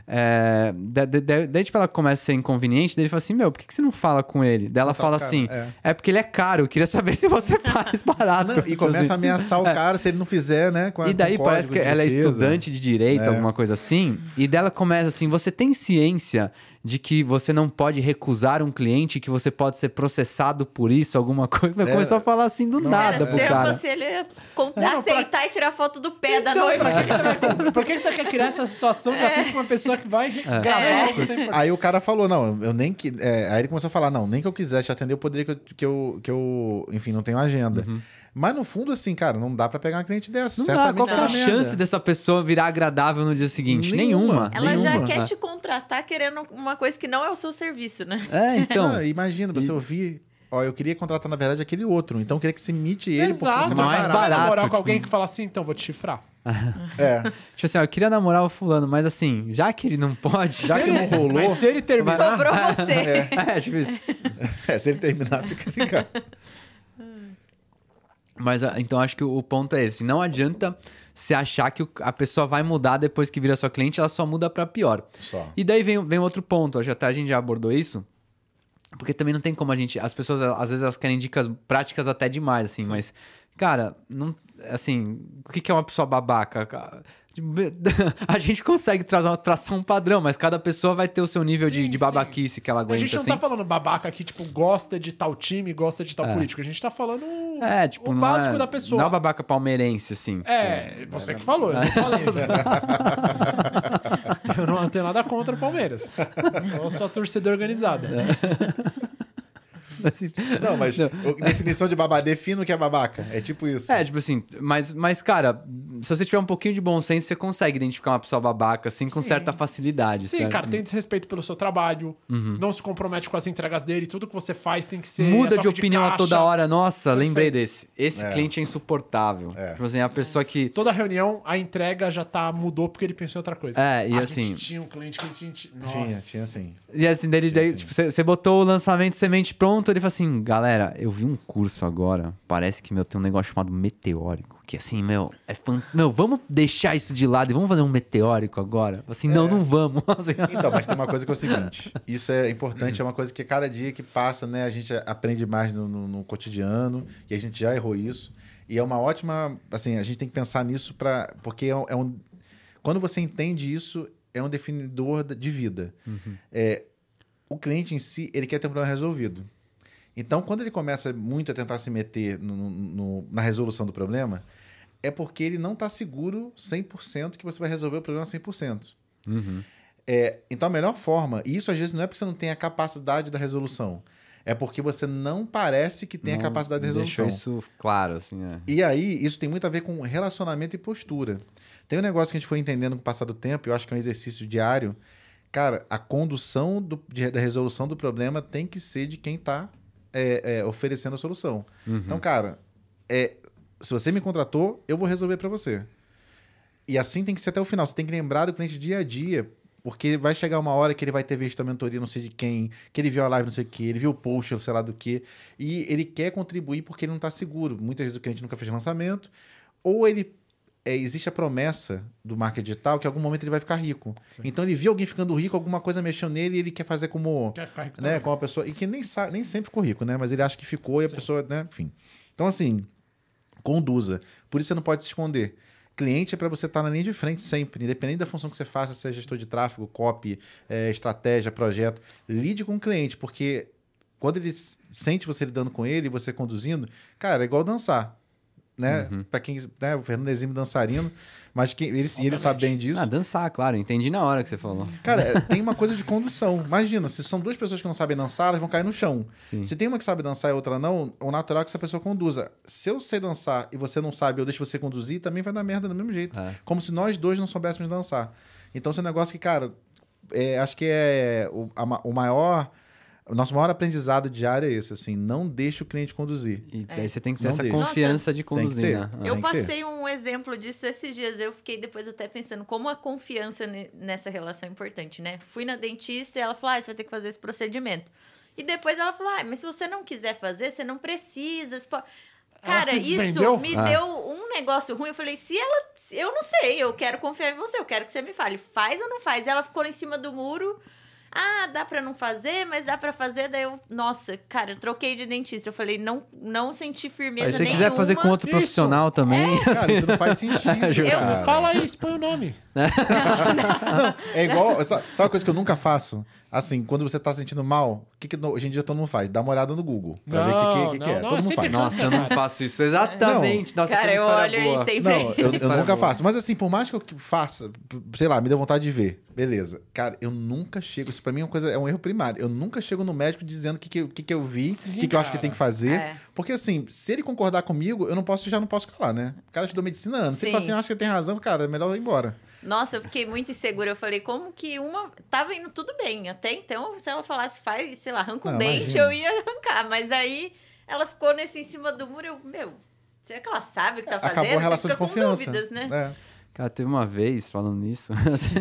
Daí, tipo, ela começa a ser inconveniente, daí ele fala assim, meu, por que você não fala com ele? Daí ela Não fala fala, assim, cara, é porque ele é caro, eu queria saber se você faz barato. Não, e começa a ameaçar o cara se ele não fizer, né? E daí com parece que código de ela é defesa. estudante de direito, alguma coisa assim. E dela começa assim: você tem ciência de que você não pode recusar um cliente, que você pode ser processado por isso, alguma coisa? Começou a falar assim do nada Cara, pro se cara. você ele aceitar e tirar foto do pé da Então, noiva. pra que você vai... Por que você quer criar essa situação de atento com uma pessoa que vai gravar ao tempo? Aí o cara falou, não, eu nem que... aí ele começou a falar, não, nem que eu quisesse atender, eu poderia que eu enfim, não tenho agenda. Mas no fundo, assim, cara, não dá pra pegar uma cliente dessa. Não dá, Certamente qual que é ela a merda. chance dessa pessoa virar agradável no dia seguinte? Nenhuma. Nenhuma. Ela já nenhuma. quer te contratar querendo uma coisa que não é o seu serviço, né? Então. Não, imagina, você ouvir... Ó, eu queria contratar, na verdade, aquele outro. Então eu queria que você imite ele, Exato, porque você mais vai barato. parar. namorar tipo- com alguém que fala assim, então vou te chifrar. É. Tipo assim, ó, eu queria namorar o fulano, mas assim, já que ele não pode. Já que não rolou... Mas se ele terminar... Sobrou você. Tipo isso. se ele terminar, fica ligado. Mas então acho que o ponto é esse. Não adianta se achar que a pessoa vai mudar depois que vira sua cliente, ela só muda pra pior. Só. E daí vem outro ponto, acho que até a gente já abordou isso. Porque também não tem como a gente... As pessoas, às vezes, elas querem dicas práticas até demais, assim. Mas, cara, não, assim... O que é uma pessoa babaca? A gente consegue traçar um padrão, mas cada pessoa vai ter o seu nível Sim, de sim. babaquice que ela A aguenta, gente não assim. tá falando babaca aqui, tipo, gosta de tal time, gosta de tal político. A gente tá falando Tipo, o não básico é, da pessoa. Não é babaca palmeirense, assim. Você que falou, eu não falei. Eu não tenho nada contra o Palmeiras. Eu sou a torcida organizada. Assim, Não, mas definição de babaca, defina o que é babaca. É tipo isso. tipo assim, mas, cara, se você tiver um pouquinho de bom senso, você consegue identificar uma pessoa babaca, assim, com Sim. certa facilidade, Sim, certo? cara, tem desrespeito pelo seu trabalho, não se compromete com as entregas dele, tudo que você faz tem que ser. Muda a de toque opinião a caixa. toda hora. Nossa, lembrei Perfeito. desse. Esse cliente é insuportável. Tipo assim, é a pessoa que... Toda reunião, a entrega já mudou porque ele pensou em outra coisa. E a assim... gente tinha um cliente que a gente... Nossa. Tinha sim. E assim, daí tipo, você botou o lançamento semente pronto, ele fala assim, galera, eu vi um curso agora, parece que, tem um negócio chamado meteórico, que assim, vamos deixar isso de lado e vamos fazer um meteórico agora? Assim, não vamos. Então, mas tem uma coisa que é o seguinte, isso é importante, é uma coisa que cada dia que passa, né, a gente aprende mais no cotidiano, e a gente já errou isso, e é uma ótima, assim, a gente tem que pensar nisso porque quando você entende isso, é um definidor de vida. O cliente em si, ele quer ter um problema resolvido. Então, quando ele começa muito a tentar se meter na resolução do problema, é porque ele não está seguro 100% que você vai resolver o problema 100%. Então, a melhor forma, e isso às vezes não é porque você não tem a capacidade da resolução, é porque você não parece que tem a capacidade de resolução. Deixou isso claro, assim, E aí, isso tem muito a ver com relacionamento e postura. Tem um negócio que a gente foi entendendo com o passar do tempo, eu acho que é um exercício diário. Cara, a condução da resolução do problema tem que ser de quem está oferecendo a solução. Então, cara, se você me contratou, eu vou resolver para você. E assim tem que ser até o final. Você tem que lembrar do cliente dia a dia, porque vai chegar uma hora que ele vai ter visto a mentoria não sei de quem, que ele viu a live não sei o que, ele viu o post, sei lá do que, e ele quer contribuir porque ele não está seguro. Muitas vezes o cliente nunca fez lançamento, ou existe a promessa do marketing digital que em algum momento ele vai ficar rico. Sim. Então ele viu alguém ficando rico, alguma coisa mexeu nele e ele quer fazer como... Quer ficar rico né, com uma pessoa... E que nem sempre ficou rico, né? Mas ele acha que ficou e a pessoa... né, enfim. Então, assim, conduza. Por isso você não pode se esconder. Cliente é para você estar na linha de frente sempre. Independente da função que você faça, seja gestor de tráfego, copy, estratégia, projeto. Lide com o cliente, porque quando ele sente você lidando com ele, você conduzindo, cara, é igual dançar. Né? Para quem, né, o Fernando é exímio dançarino, mas ele sabe bem disso. Dançar, claro, entendi na hora que você falou. Cara, tem uma coisa de condução. Imagina, se são duas pessoas que não sabem dançar, elas vão cair no chão. Sim. Se tem uma que sabe dançar e outra não, o natural é que essa pessoa conduza. Se eu sei dançar e você não sabe, eu deixo você conduzir, também vai dar merda do mesmo jeito. Como se nós dois não soubéssemos dançar. Então, esse é um negócio que, cara, acho que o nosso maior aprendizado diário é esse, assim, não deixe o cliente conduzir. E daí você tem que ter Não essa deixa. confiança de conduzir, né? Eu passei um exemplo disso esses dias. Eu fiquei depois até pensando como a confiança nessa relação é importante, né? Fui na dentista e ela falou, você vai ter que fazer esse procedimento. E depois ela falou, mas se você não quiser fazer, você não precisa. Cara, isso me deu um negócio ruim. Eu falei, eu não sei, eu quero confiar em você, eu quero que você me fale, faz ou não faz? E ela ficou em cima do muro. Dá pra não fazer, mas dá pra fazer. Daí nossa, cara, eu troquei de dentista. Eu falei, não senti firmeza nenhuma. Se você quiser fazer com outro profissional também. Cara, isso não faz sentido. Me fala isso, põe o nome. Não, é igual... Sabe uma coisa que eu nunca faço? Assim, quando você tá sentindo mal, o que hoje em dia todo mundo faz? Dá uma olhada no Google. Pra ver o que é. Todo mundo faz. Nossa, eu não faço isso. Exatamente. Nossa, cara, eu olho e sempre... Não, eu nunca faço. Mas assim, por mais que eu faça, sei lá, me dê vontade de ver. Beleza. Cara, eu nunca chego... Isso pra mim é um erro primário. Eu nunca chego no médico dizendo o que eu vi, o que eu acho que tem que fazer. Porque assim, se ele concordar comigo, já não posso calar, né? O cara estudou medicina há anos. Se ele fala assim, acho que tem razão, cara, é melhor eu ir embora. Nossa, eu fiquei muito insegura. Eu falei, como que tava indo tudo bem. Até então, se ela falasse, faz, sei lá, arranca um dente, eu ia arrancar. Mas aí, ela ficou em cima do muro. Será que ela sabe o que tá fazendo? Acabou a relação Você de fica confiança. com dúvidas, né? Cara, teve uma vez, falando nisso,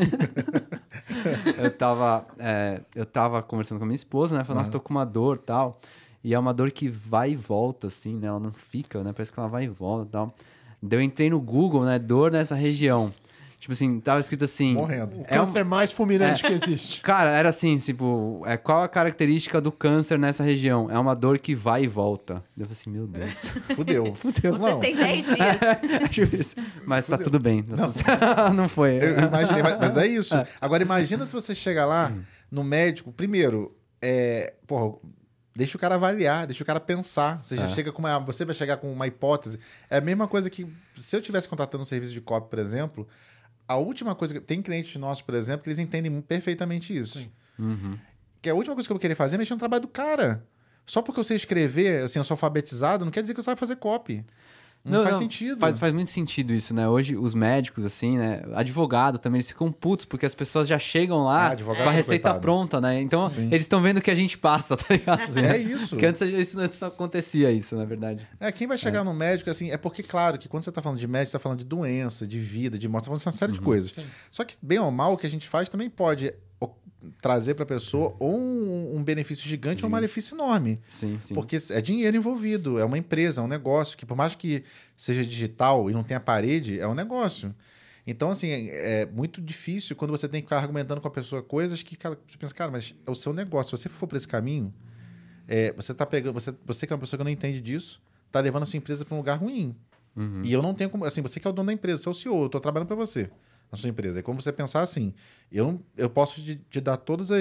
eu tava conversando com a minha esposa, né? Falando, nossa, tô com uma dor e tal. E é uma dor que vai e volta, assim, né? Ela não fica, né? Parece que ela vai e volta e tal. Daí eu entrei no Google, né? Dor nessa região. Tipo assim, tava escrito assim... Morrendo. O câncer mais fulminante que existe. Cara, era assim, tipo... qual a característica do câncer nessa região? É uma dor que vai e volta. Eu falei assim, meu Deus. Fudeu. Você tem 10 dias. Mas tá tudo bem. Não foi. Eu imaginei, mas é isso. Agora, imagina se você chega lá no médico... Primeiro, deixa o cara avaliar, deixa o cara pensar. Você vai chegar com uma hipótese. É a mesma coisa que... Se eu estivesse contratando um serviço de copy, por exemplo... A última coisa... Tem clientes nossos, por exemplo, que eles entendem perfeitamente isso. Sim. Que a última coisa que eu vou querer fazer é mexer no trabalho do cara. Só porque eu sei escrever, assim, eu sou alfabetizado, não quer dizer que eu saiba fazer copy. Não faz sentido. Faz muito sentido isso, né? Hoje, os médicos, assim, né? Advogado também, eles ficam putos, porque as pessoas já chegam lá com a receita pronta, né? Então, eles estão vendo o que a gente passa, tá ligado? Assim, É isso. Porque antes não acontecia isso, na verdade. Quem vai chegar no médico, assim, é porque, claro, que quando você tá falando de médico, você tá falando de doença, de vida, de morte, você tá falando de uma série de coisas. Sim. Só que, bem ou mal, o que a gente faz também pode trazer para a pessoa ou um benefício gigante ou um malefício enorme. Sim. Porque é dinheiro envolvido, é uma empresa, é um negócio, que por mais que seja digital e não tenha parede, é um negócio. Então, assim, é muito difícil quando você tem que ficar argumentando com a pessoa coisas que, cara, você pensa, cara, mas é o seu negócio. Se você for para esse caminho, você tá pegando, você que é uma pessoa que não entende disso, tá levando a sua empresa para um lugar ruim. E eu não tenho como, assim, você que é o dono da empresa, você é o CEO, eu tô trabalhando para você. Na sua empresa. É como você pensar assim, eu posso te dar todos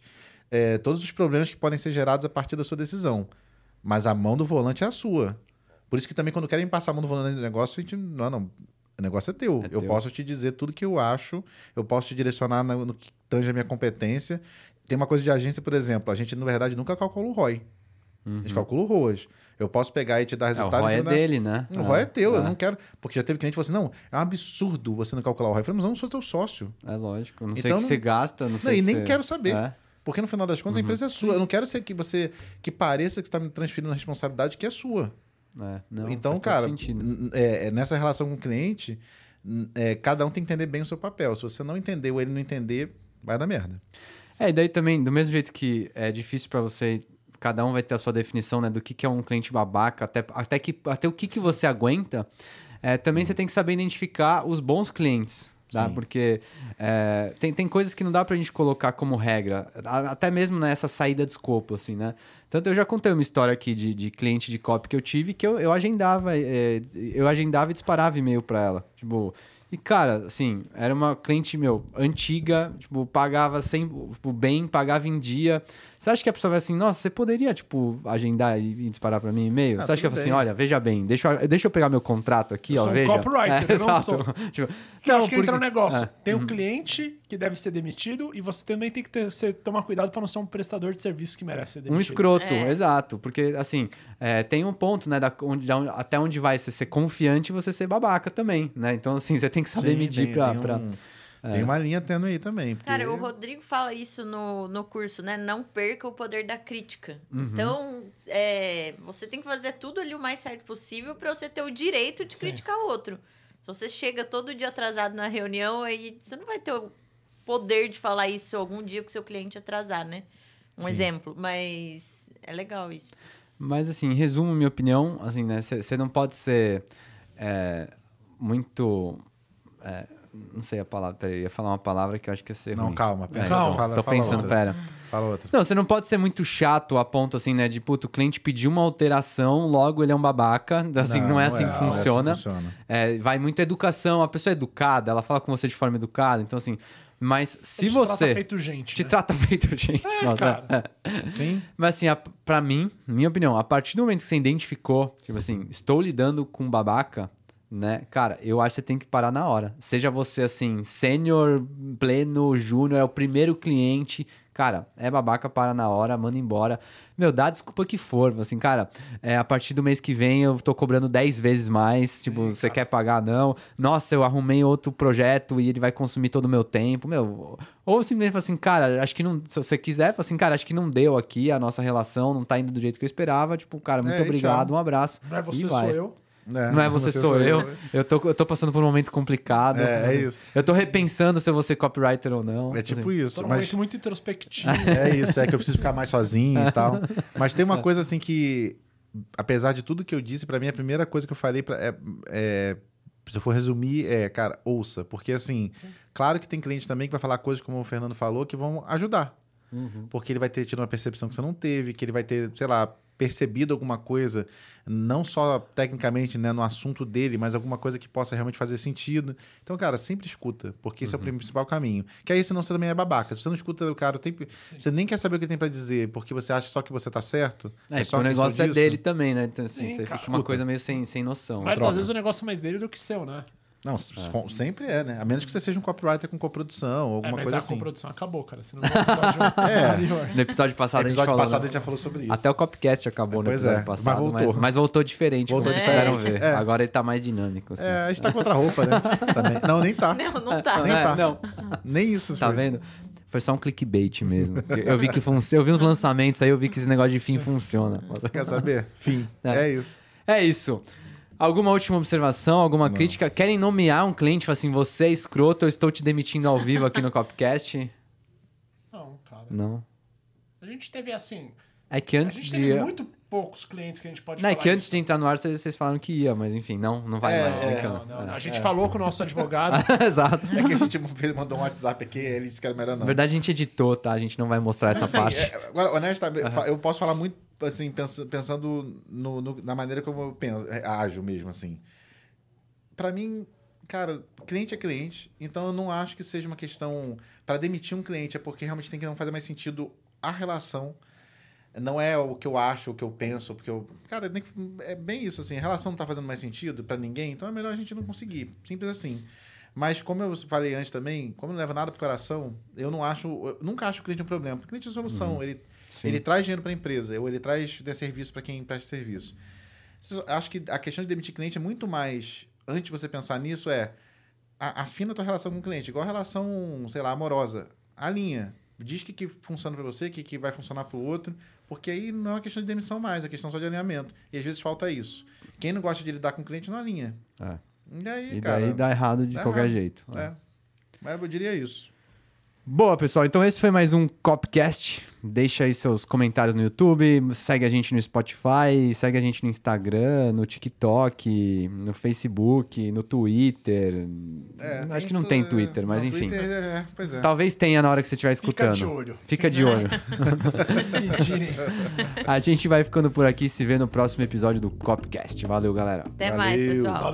os problemas que podem ser gerados a partir da sua decisão, mas a mão do volante é a sua. Por isso que também quando querem passar a mão do volante no negócio, a gente, não, o negócio é teu. Eu posso te dizer tudo que eu acho, eu posso te direcionar no que tange a minha competência. Tem uma coisa de agência, por exemplo, a gente, na verdade, nunca calcula o ROI. A gente calcula o ROAS. Eu posso pegar e te dar resultados... O ROI é dele, né? O ROI é teu, eu não quero... Porque já teve cliente que falou assim, não, é um absurdo você não calcular o ROI. Eu falei, mas eu não sou teu sócio. É lógico, não sei o que você gasta, não sei Não, e que nem você... quero saber. Porque no final das contas a empresa é sua. Eu não quero ser que pareça que você está me transferindo uma responsabilidade que é sua. Não, então, faz todo cara, sentido. nessa relação com o cliente, cada um tem que entender bem o seu papel. Se você não entender ou ele não entender, vai dar merda. E daí também, do mesmo jeito que é difícil para você... Cada um vai ter a sua definição, né, do que é um cliente babaca, até o que você aguenta. Também você tem que saber identificar os bons clientes, tá? Porque tem coisas que não dá pra gente colocar como regra, até mesmo nessa saída de escopo, assim, né? Tanto eu já contei uma história aqui de cliente de copy que eu tive, que eu agendava e disparava e-mail pra ela. Tipo... E, cara, assim, era uma cliente, antiga, tipo, pagava bem, pagava em dia. Você acha que a pessoa vai assim, nossa, você poderia, tipo, agendar e disparar pra mim e-mail? Você acha que ela fala assim, olha, veja bem, deixa eu pegar meu contrato aqui, eu veja. Sou um copywriter, eu não sou. Tipo, que eu acho que entra um negócio. Tem um cliente que deve ser demitido e você também tem que tomar cuidado para não ser um prestador de serviço que merece ser demitido. Um escroto, exato. Porque, assim, tem um ponto, né, até onde vai você ser confiante e você ser babaca também, né? Então, assim, você tem que saber medir Tem uma linha tendo aí também. Porque... Cara, o Rodrigo fala isso no curso, né? Não perca o poder da crítica. Então, você tem que fazer tudo ali o mais certo possível para você ter o direito de criticar o outro. Se você chega todo dia atrasado na reunião, aí você não vai ter o poder de falar isso algum dia que o seu cliente atrasar, né? Um exemplo. Mas é legal isso. Mas, assim, em resumo, minha opinião, assim, né? Você não pode ser muito... não sei a palavra, peraí, eu ia falar uma palavra que eu acho que ia ser ruim. Não, calma. Tô pensando, outra. pera. Fala outra. Não, você não pode ser muito chato a ponto, assim, né, de, puto, o cliente pediu uma alteração, logo ele é um babaca, assim, não é assim que funciona. Vai muito educação, a pessoa é educada, ela fala com você de forma educada, então, assim... Mas se você... Te trata feito gente, Te trata feito gente. Cara. Sim. Mas assim, pra mim, minha opinião, a partir do momento que você identificou, tipo assim, estou lidando com babaca, né? Cara, eu acho que você tem que parar na hora. Seja você, assim, sênior, pleno, júnior, é o primeiro cliente... Cara, é babaca, para na hora, manda embora. Dá a desculpa que for. Assim, cara, a partir do mês que vem eu tô cobrando 10 vezes mais. Tipo, você quer pagar? Não. Nossa, eu arrumei outro projeto e ele vai consumir todo o meu tempo. Ou simplesmente fala assim, cara, acho que não... Se você quiser, fala assim, cara, acho que não deu aqui a nossa relação, não tá indo do jeito que eu esperava. Tipo, cara, muito obrigado, um abraço. Não é você, sou eu. Não é você, sou eu. Eu tô passando por um momento complicado. Isso. Eu tô repensando se eu vou ser copywriter ou não. É tipo isso. Tô num momento muito introspectivo. É isso, que eu preciso ficar mais sozinho e tal. Mas tem uma coisa assim que, apesar de tudo que eu disse, pra mim a primeira coisa que eu falei se eu for resumir, cara, ouça. Porque assim, claro que tem cliente também que vai falar coisas como o Fernando falou que vão ajudar. Porque ele vai ter tido uma percepção que você não teve, que ele vai ter, sei lá, percebido alguma coisa, não só tecnicamente, né, no assunto dele, mas alguma coisa que possa realmente fazer sentido. Então, cara, sempre escuta, porque esse é o principal caminho. Que aí, senão você também é babaca. Se você não escuta o cara, você nem quer saber o que tem pra dizer, porque você acha só que você tá certo. Só o negócio é disso. dele também, né? Então, assim, Sim, você cara, fica uma coisa meio sem noção. Mas às vezes o negócio é mais dele do que seu, né? Não, sempre é, né? A menos que você seja um copywriter com coprodução ou alguma mas coisa a assim. coprodução acabou, cara. Você não viu o episódio anterior. No episódio passado No a gente episódio falou, passado né? a gente já falou sobre isso. Até o Copcast acabou no Pois episódio é, passado, mas voltou. mas voltou diferente, Voltou como vocês puderam diferente. ver. É. Agora ele tá mais dinâmico. Assim. A gente tá com outra roupa, né? Também. Não, nem tá. Não tá. Nem tá. Não. Nem isso. Tá foi. vendo? Foi só um clickbait mesmo. Eu vi que eu vi uns lançamentos aí, eu vi que esse negócio de fim funciona. Quer saber? Fim. É isso. É isso. Alguma última observação, alguma crítica? Querem nomear um cliente? Falar assim, você é escroto, eu estou te demitindo ao vivo aqui no Copcast? Não, cara. Não. A gente teve assim... É que A antes gente de... teve muito poucos clientes que a gente pode Não, é falar que antes isso. de entrar no ar, vocês falaram que ia, mas enfim, não vai mais. Tem que- Não. A gente falou com o nosso advogado. Exato. É que a gente mandou um WhatsApp aqui e ele disse que era melhor Na não. verdade, a gente editou, tá? A gente não vai mostrar essa Mas, assim, parte. Agora, honestamente, eu posso falar muito assim, pensando na maneira como eu ajo mesmo, assim. Pra mim, cara, cliente é cliente, então eu não acho que seja uma questão... Para demitir um cliente é porque realmente tem que não fazer mais sentido a relação. Não é o que eu acho, o que eu penso, porque eu... Cara, é bem isso, assim, a relação não tá fazendo mais sentido pra ninguém, então é melhor a gente não conseguir. Simples assim. Mas como eu falei antes também, como não leva nada pro coração, eu nunca acho o cliente um problema. O cliente é solução, ele traz dinheiro pra empresa, ou ele traz serviço pra quem presta serviço. Acho que a questão de demitir cliente é muito mais... Antes de você pensar nisso, afina a tua relação com o cliente. Igual a relação, sei lá, amorosa. Alinha. Diz o que funciona para você, o que vai funcionar para o outro. Porque aí não é uma questão de demissão mais, é questão só de alinhamento. E às vezes falta isso. Quem não gosta de lidar com o cliente não alinha. É. E aí, E cara... daí dá errado de dá qualquer errado. jeito. Mas eu diria isso. Boa, pessoal. Então esse foi mais um Copcast. Deixa aí seus comentários no YouTube, segue a gente no Spotify, segue a gente no Instagram, no TikTok, no Facebook, no Twitter. Acho que não tem Twitter, mas no enfim. Twitter, pois é. Talvez tenha na hora que você estiver escutando. Fica de olho. Fica de olho. Se vocês pedirem. A gente vai ficando por aqui, se vê no próximo episódio do Copcast. Valeu, galera. Até mais, Valeu. pessoal.